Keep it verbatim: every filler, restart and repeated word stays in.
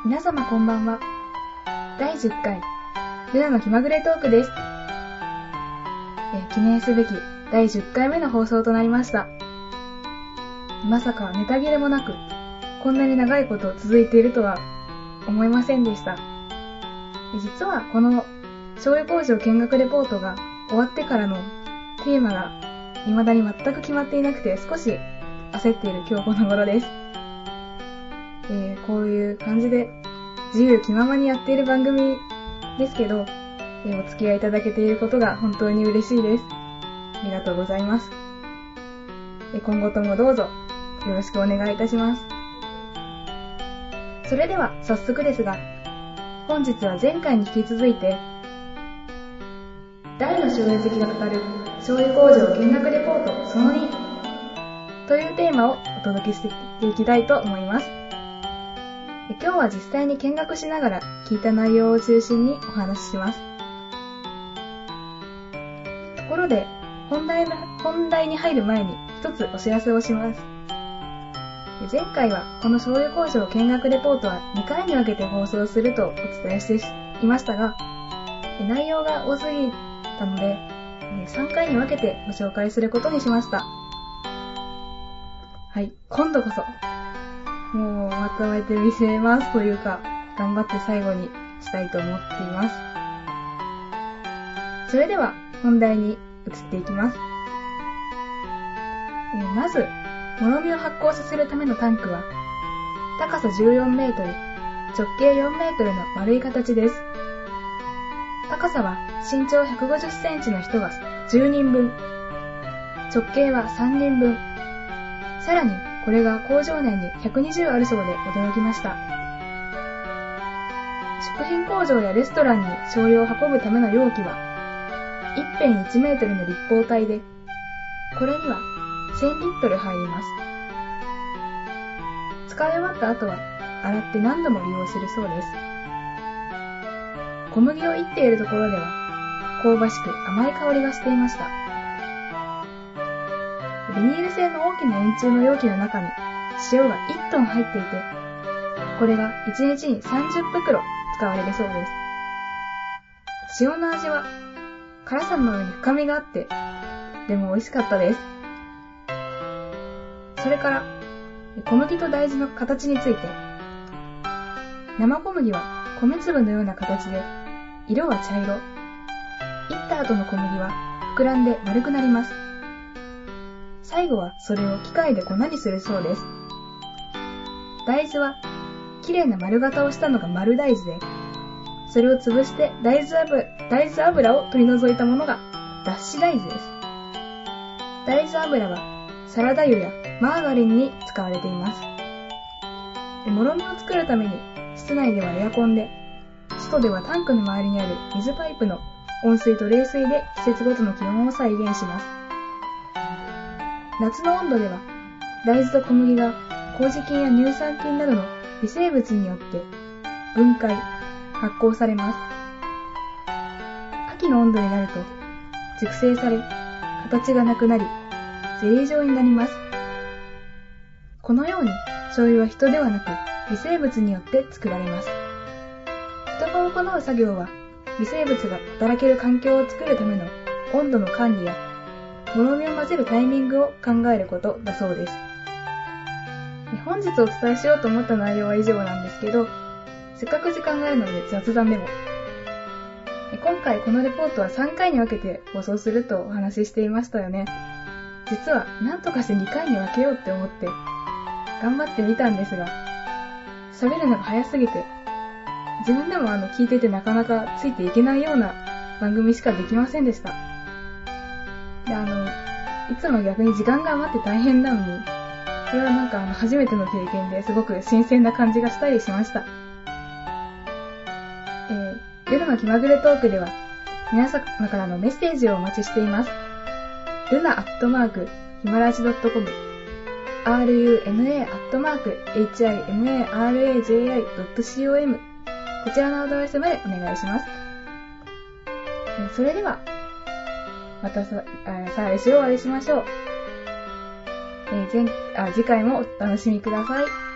皆様こんばんは。だいじゅっかいルナの気まぐれトークです。えー、記念すべきだいじゅっかいめの放送となりました。まさかネタ切れもなくこんなに長いこと続いているとは思いませんでした。実はこの醤油工場見学レポートが終わってからのテーマが未だに全く決まっていなくて少し焦っている今日この頃です。えー、こういう感じで自由気ままにやっている番組ですけど、えー、お付き合いいただけていることが本当に嬉しいです。ありがとうございます。えー、今後ともどうぞよろしくお願いいたします。それでは早速ですが、本日は前回に引き続いて大の醤油好きが語る醤油工場見学レポートそのにというテーマをお届けしていきたいと思います。今日は実際に見学しながら聞いた内容を中心にお話しします。ところで本題の、本題に入る前に一つお知らせをします。前回はこの醤油工場見学レポートはにかいに分けて放送するとお伝えしていましたが、内容が多すぎたのでさんかいに分けてご紹介することにしました。はい、今度こそもうまとめてみせますというか、頑張って最後にしたいと思っています。それでは本題に移っていきます。えー、まずもろみを発酵させるためのタンクは高さじゅうよんメートル、直径よんメートルの丸い形です。高さは身長ひゃくごじゅっセンチの人がじゅうにんぶん、直径はさんにんぶん、さらにこれが工場内にひゃくにじゅうあるそうで驚きました。食品工場やレストランに醤油を運ぶための容器はいってんいちメートルの立方体で、これにはせんリットル入ります。使い終わった後は洗って何度も利用するそうです。小麦を煎っているところでは香ばしく甘い香りがしていました。ビニール製の大きな円柱の容器の中に塩がいちトン入っていて、これがいちにちにさんじゅっぷくろ使われるそうです。塩の味は辛さの上に深みがあって、でも美味しかったです。それから小麦と大豆の形について、生小麦は米粒のような形で色は茶色、煎った後の小麦は膨らんで丸くなります。最後はそれを機械で粉にするそうです。大豆は綺麗な丸型をしたのが丸大豆で、それを潰して大豆油、大豆油を取り除いたものが脱脂大豆です。大豆油はサラダ油やマーガリンに使われています。もろみを作るために室内ではエアコンで、外ではタンクの周りにある水パイプの温水と冷水で季節ごとの気温を再現します。夏の温度では大豆と小麦が麹菌や乳酸菌などの微生物によって分解、発酵されます。秋の温度になると熟成され、形がなくなりゼリー状になります。このように醤油は人ではなく微生物によって作られます。人が行う作業は微生物が働ける環境を作るための温度の管理やもろみを混ぜるタイミングを考えることだそうです。本日お伝えしようと思った内容は以上なんですけど、せっかく時間があるので雑談でも。今回このレポートはさんかいに分けて放送するとお話ししていましたよね。実は何とかしてにかいに分けようって思って頑張ってみたんですが、喋るのが早すぎて自分でもあの聞いててなかなかついていけないような番組しかできませんでした。で、あの、いつも逆に時間が余って大変なのに、これはなんかあの初めての経験ですごく新鮮な感じがしたりしました。えー、ルナの気まぐれトークでは皆様からのメッセージをお待ちしています。ルナアットマークヒマラジドットコム、ルナ アットマークヒマラジドットコム、こちらのアドレスまでお願いします。えー、それではまたさ、再来週お会いしましょう。えー、前あ次回もお楽しみください。